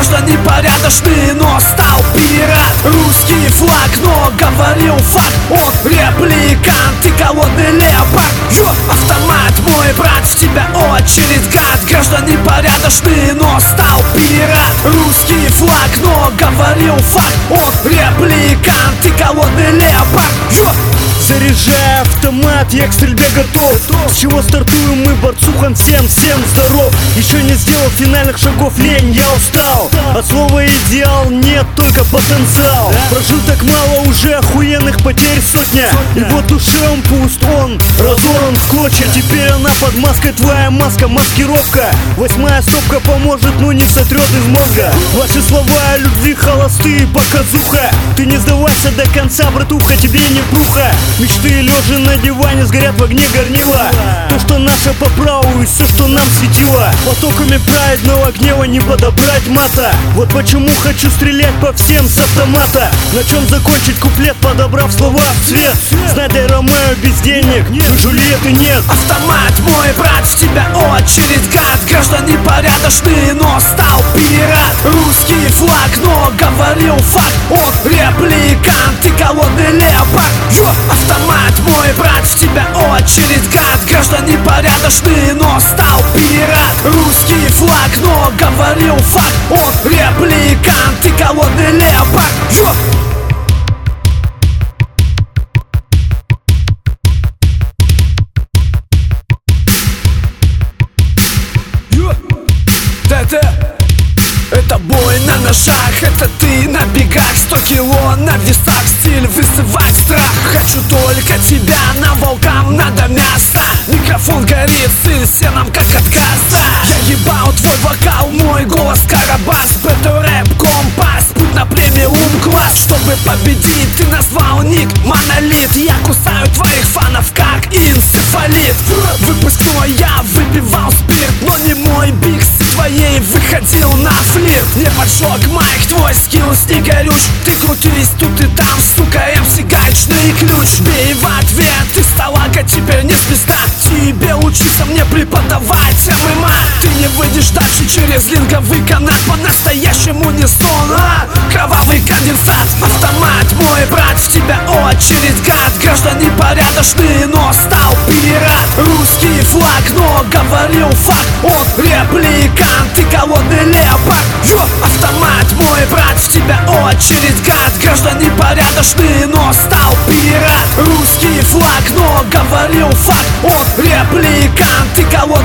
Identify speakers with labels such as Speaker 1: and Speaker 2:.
Speaker 1: граждане порядочные, но стал пират. Русский флаг, но говорил факт, он репликант и голодный леопард. Автомат, мой брат, в тебя очередь, гад. Граждане порядочные, но стал пират. Русский флаг, но говорил факт, он репликант и голодный леопард.
Speaker 2: Заряжай автомат, я к стрельбе готов. С чего стартуем мы, борцухан, всем здоров. Еще не сделал финальных шагов, лень, я устал. От слова идеал нет, только потенциал. Прожил так мало, уже охуенных потерь сотня. И вот душе он пуст, он разорван в клочья. Теперь она под маской, твоя маска, маскировка. 8-я стопка поможет, но не сотрет из мозга. Ваши слова о любви холостые, показуха. Ты не сдавайся до конца, братуха, тебе не пруха. Мечты лежа на диване сгорят в огне горнила. То, что наше по праву и все, что нам светило. Потоками праведного гнева не подобрать мата. Вот почему хочу стрелять по всем с автомата. На чем закончить куплет, подобрав слова в цвет. Знай, дай Ромео без денег, но Джульетты нет.
Speaker 1: Автомат, мой брат, в тебя очередь, гад. Граждане порядочные, но стал пират. Русский флаг, но говорил факт, он репликант и голодный леопард. Автомат, мой брат, в тебя очередь, гад. Граждане порядочные, но стал пират. Русский флаг, но говорил факт, он репликант и голодный леопард. Это бой на ножах, это ты на бегах. 100 кило на весах, стиль вызывать страх. Хочу только тебя, на волкам надо мясо. Микрофон горит, сыр сеном как от газа. Я ебал твой вокал, мой голос карабас. Бета-рэп, компас, путь на премиум класс. Чтобы победить, ты назвал ник монолит. Я кусаю твоих фанов как энцефалит. Выпускной я выпивал спирт, но не мой биг. С твоей выходил на флирт. Не поджег майк, твой скиллс не горюч. Ты крутись тут и там, сука, МС гаечный ключ. Бей в ответ, ты салага, теперь не звезда. Тебе учиться мне преподавать ММА. Ты не выйдешь дальше через линговый канат. По-настоящему не сон, а кровавый конденсат. Автомат, мой брат, в тебя очередь, гад. Граждане порядочные, но стал пират. Русский флаг, но говорил факт, он репликант и голодный леопард. Автомат, мой брат, в тебя очередь, гад. Граждане порядочные, но стал пират. Русский флаг, но говорил факт, он репликант и голодный